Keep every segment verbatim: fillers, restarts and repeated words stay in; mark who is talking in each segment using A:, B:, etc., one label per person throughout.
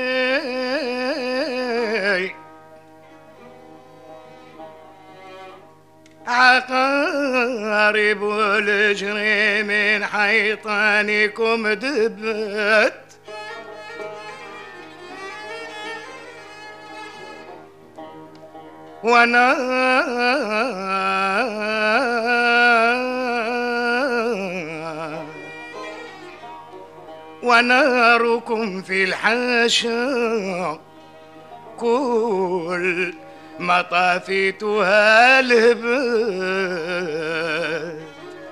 A: عقارب الجري من حيطانكم دبت وانا وناركم في الحاشا كل ما طافيتها لهبت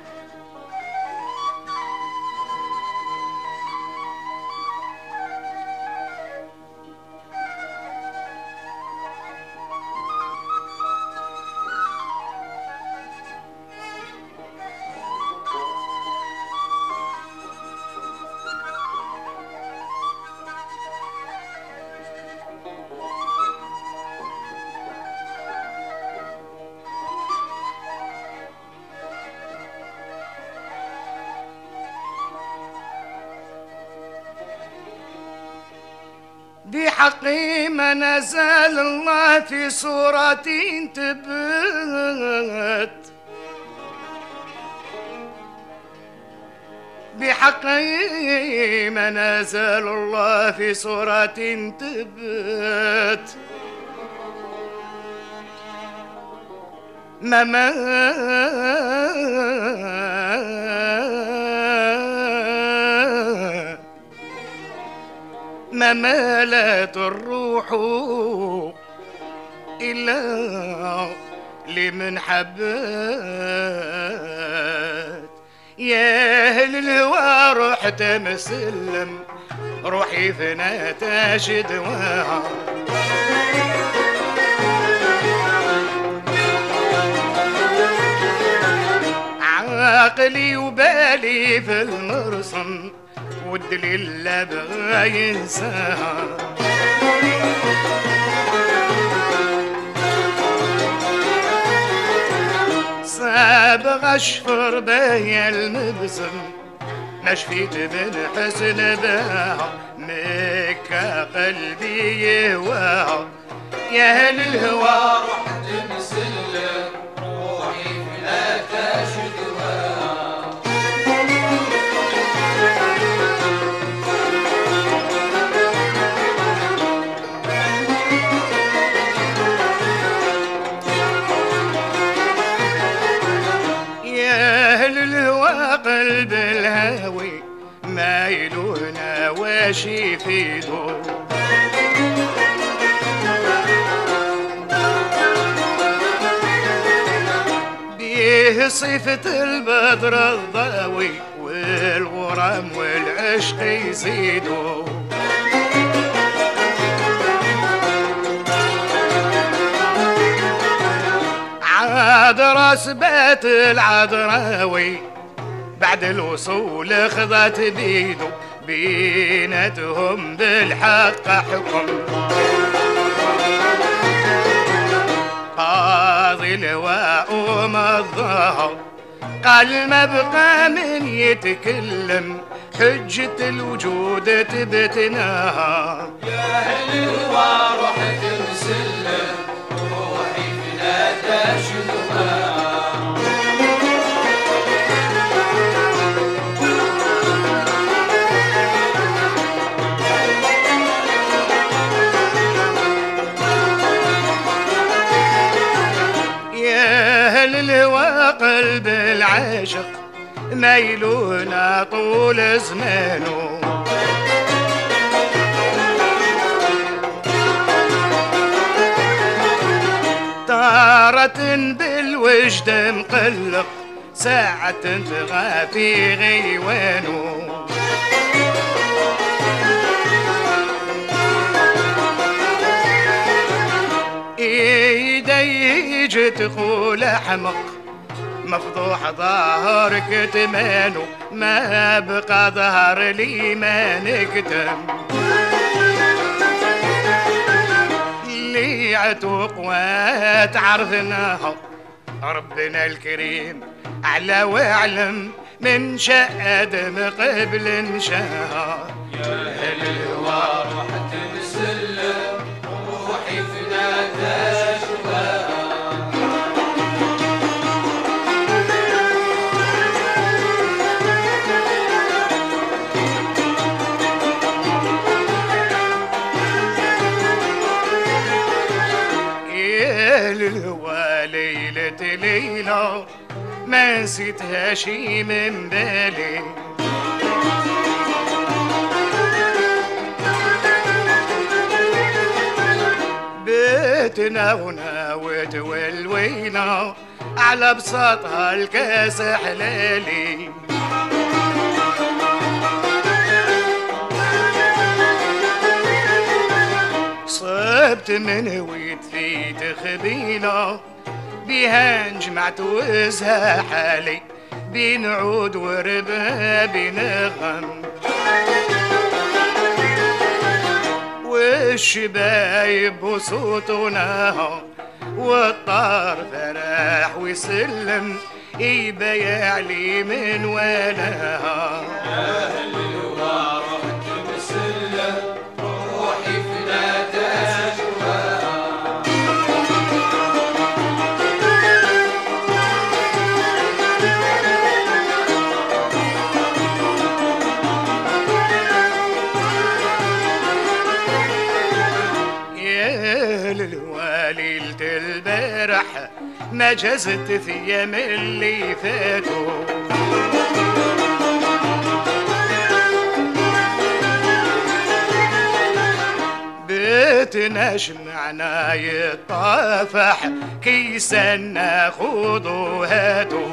A: بحقي ما نزل الله في سورة تبت بحقي ما نزل الله في سورة تبت ما ما ما مالت الروح إلا لمن حبت يا أهل الهوى رحت مسلم روحي فنات شدواها عقلي وبالي في المرسم والدليل لا بغى ينساها سابغ اشفر بيا المبسم ما شفيت من حسن بها مكا قلبي يهواها يا اهل الهوى
B: رحت مسلم روحي فلا تشدواها
A: قلب الهاوي ما يلونا واش يفيدو بيه صفة البدر الضاوي والغرام والعشق يزيدو عاد راس بيت العذراوي بعد الوصول خذت بيدو بينتهم بالحق حكم قاضي اللواء ومضاها قال ما بقى من يتكلم حجة الوجود تبتناها
B: يا أهل الهوى رحت مسلم روحي فلا تشدواها
A: الهوى قلب العاشق ميلونا طول زمانه تارة بالوجد مقلق ساعة تغى في غيوانه ايدي تقول احمق مفضوح ظهر كتمانه ما بقى ظهر لي ما نكتم اللي عتوق وتعرفناها ربنا الكريم اعلى واعلم من شاء ادم قبل انشاها
B: يا اهل الهوى رحت
A: يا للهوى ليلة ليلة ما نسيتها شي من بالي. بيتنا وناوت والوينا على بساطها الكاس حلالي. صبت من هويت في تخبينا بيها نجمعت وزها حالي بين عود وربها بنغم. والشبايب وصوتنا والطار فرح ويسلم يبيع لي من وينها.
B: يا هاللواء رحت مسلم روحي فنادى شواها.
A: يا للواليلة البارح ما جزت في من اللي فاتوا. بيتنا شمعنا يطافح كيسا ناخذ وهاتوا.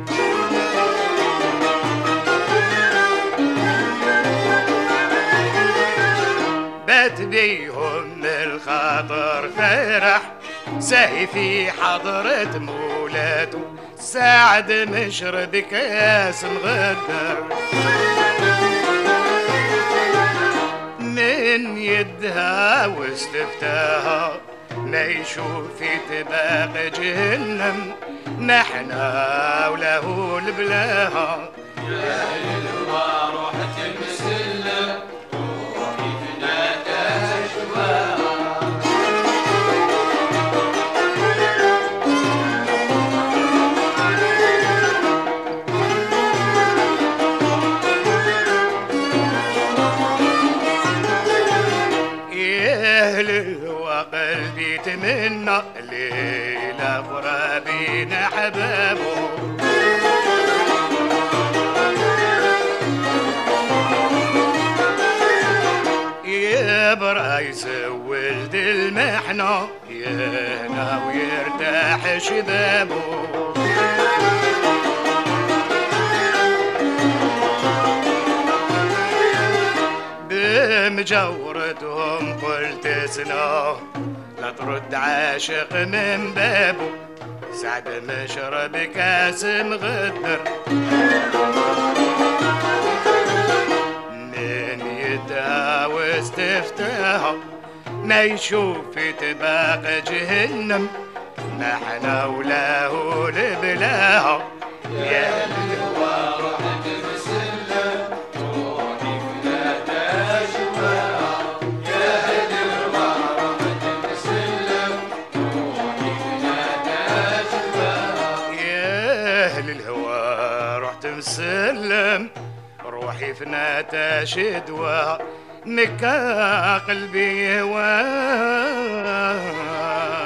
A: بات بيهم الخاطر فرح ساهي في حضرة مولاته ساعد مشرب كاس مغدر من يدها واستفتاها ما يشوف في تباق جهنم نحنا وله البلاها.
B: يا للهوى رحت مسلم روحي فنادى شواها.
A: قلبي تمنى ليلة غرابين حبابه. يا برايس ولد المحنة يهنا ويرتاح شبابه. بمجورتهم قلت سناه لا ترد عاشق من بابه سعد مشرب كاس مغدر من يدها واستفتاها ما يشوف في تباق جهنم نحنا وله لبلاها.
B: يا للهوى رحت مسلم روحي فنادى شواها. يا للهوى رحت مسلم روحي فنادى شواها.
A: يا للهوى رحت مسلم روحي فناتا شدوى مكا قلبي هواه.